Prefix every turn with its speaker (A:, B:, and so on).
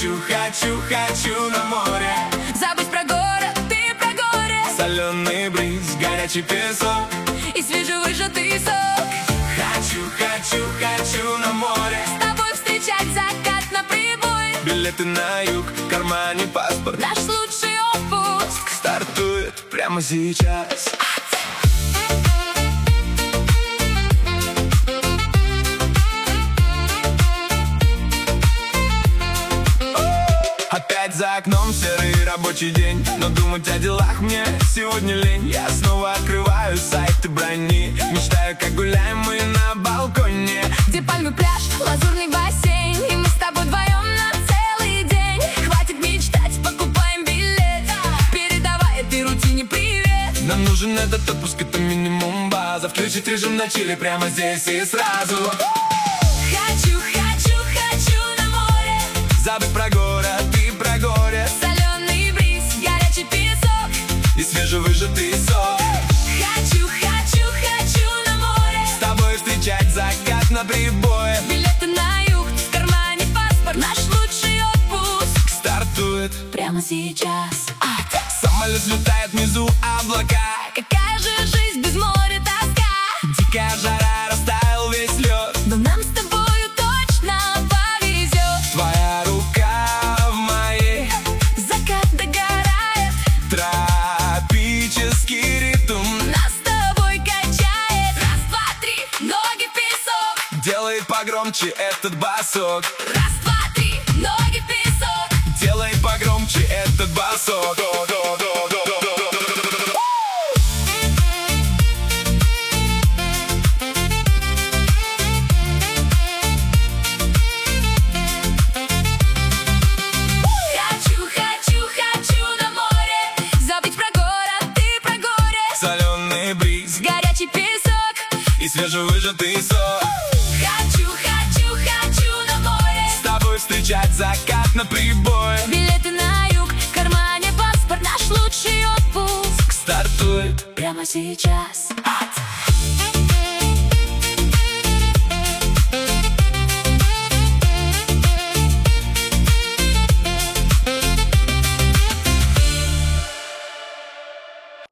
A: Хочу, хочу, хочу на море.
B: Забыть про город, ты про горе.
A: Соленый бриз, горячий песок
B: И свежевыжатый сок.
A: Хочу, хочу, хочу на море.
B: С тобой встречать закат на прибой.
A: Билеты на юг, в кармане паспорт.
B: Наш лучший отпуск
A: Стартует прямо сейчас. Опять за окном серый рабочий день, но думать о делах мне сегодня лень. Я снова открываю сайты брони, мечтаю, как гуляем мы на балконе,
B: где пальмы, пляж, лазурный бассейн. И мы с тобой вдвоем на целый день. Хватит мечтать, покупаем билет. Передавай этой рутине привет.
A: нам нужен этот отпуск, это минимум база. Включить режим на чили прямо здесь и сразу.
B: Хочу, хочу, хочу на море.
A: Забыть про город и про горе.
B: Соленый бриз, горячий песок
A: И свежевыжатый сок.
B: Хочу, хочу, хочу на море.
A: С тобой встречать закат на прибое.
B: Билеты на юг, в кармане паспорт. Наш лучший отпуск
A: Стартует
B: прямо сейчас.
A: Самолет взлетает внизу облака.
B: Какая же жизнь без моря тоска.
A: Дикая жара, растаял весь лед.
B: Но нам с тобою точно повезет.
A: Твоя рука в моей,
B: Закат догорает,
A: тропический ритм
B: нас с тобой качает. Раз, два, три, ноги в песок.
A: делай погромче этот басок.
B: Раз, два, три, ноги в песок.
A: Делай погромче этот басок.
B: Хочу, хочу, хочу на море. Забыть про город, ты про горе.
A: Соленый бриз
B: Горячий песок.
A: и свежевыжатый сок.
B: Хочу, хочу, хочу на море.
A: С тобой встречать закат на прибое.
B: Билеты на юг, в кармане паспорт. Наш лучший отпуск
A: Стартует
B: прямо сейчас.